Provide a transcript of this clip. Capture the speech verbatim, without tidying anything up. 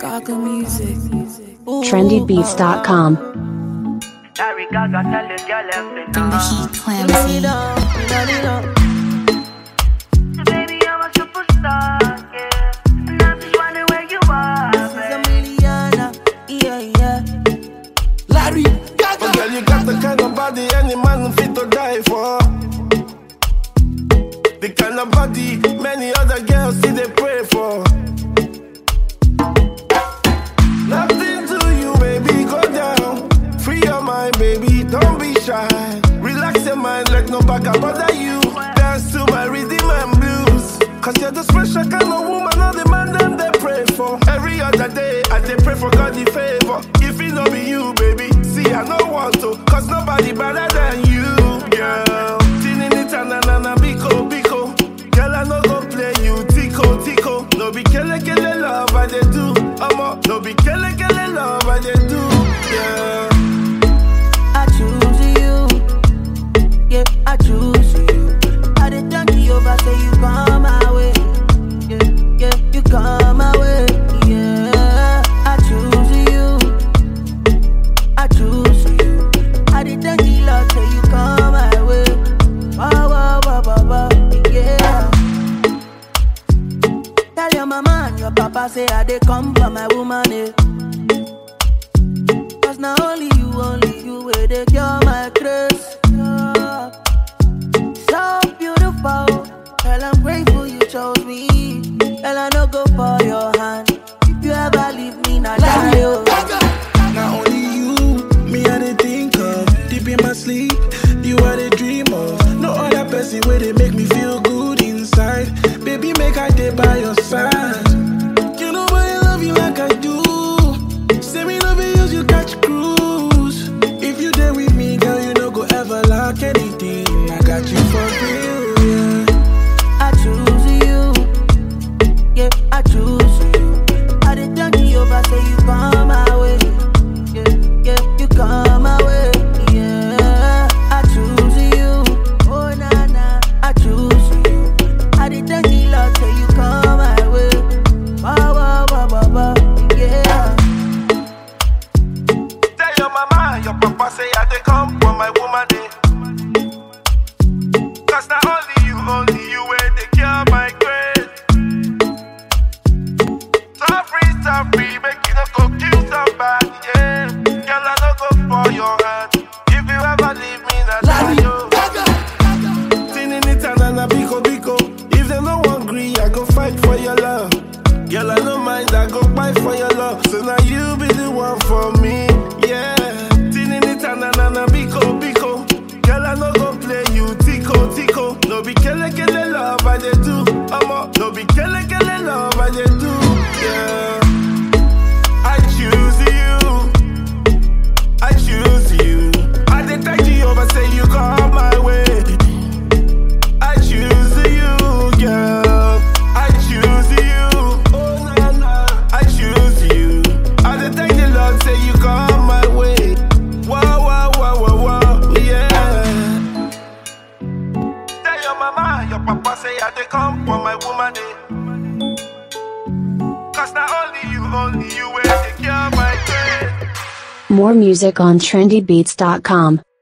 Gaga music. trendy beats dot com. Bring the heat, Clamsy. Baby, I'm a superstar, yeah. And I'm just wondering where you are, baby. Yeah, yeah. Larry Gaga. Oh, girl, you got the kind of body any man fit to die for. The kind of body many other girls see they pray for. Nothing to you, baby, go down. Free your mind, baby, don't be shy. Relax your mind, let no back up bother you. Dance to my rhythm and blues. Cause you're the special kind of woman, all the man them they pray for. Every other day, I they pray for God the favor. If it no be you, baby, see I no want to. Cause nobody better than you, girl. Tinini tanana biko biko. Girl, I no go play you, tico tico. No be kele kele love I they do. Omo, no be kele kele love I they do, yeah. I choose you. Yeah, I choose you. I did thank you over, say you come my way. Yeah, yeah, you come my way. Yeah, I choose you. I choose you. I did thank you, Lord, say you come my way. Wow, wow, wow, wow, wow. Yeah. Tell your mama and your papa say I they come for my woman, eh. Cause now only you, only you where they cure my grace. Yeah. So beautiful, girl, I'm grateful you chose me. Girl, I no go for your hand. If you ever leave me, now die, oh. Not only you, me I dey think of. Deep in my sleep, you are the dream of. No other person where they make me feel good inside. Baby, make I day by your side. You know I love you like I do. Say me love you, you catch cruise. If you there with me, girl, you no go ever lack anything. I got you for real, yeah. I choose you. Yeah, I choose you. I did thank you over, say you come my way. Yeah, yeah, you come my way. Yeah, I choose you. Oh, na, na, I choose you. I did thank you, Lord, say you come my way. Wow, wow, wow, wow, wow. Yeah. Tell your mama, your papa say I they come for my woman day. Cause not only you, only you where they cure my grace. So free, so free, make you no go kill somebody, yeah. Girl, I no go for your hand. If you ever leave me, na die, yo. Tinini tanana biko biko. If they no agree, I go fight for your love. Girl, I don't mind, I go fight for your love. So now you be the one for me, yeah. Tinini tanana biko biko. Girl, I no go play you, tico tico. No be kele kele love I they do. Omo, no be kele kele love I they do, yeah. I choose you. I choose you. I dey take you over, say you come my way. I choose you, girl. I choose you. Oh na na. I choose you. I dey take the Lord, say you come my way. Wow wow wow wow wow, yeah. Tell your mama, your papa say I dey come for my woman day. Cause not only you, only you where they cure my grace. More music on trendy beats dot com.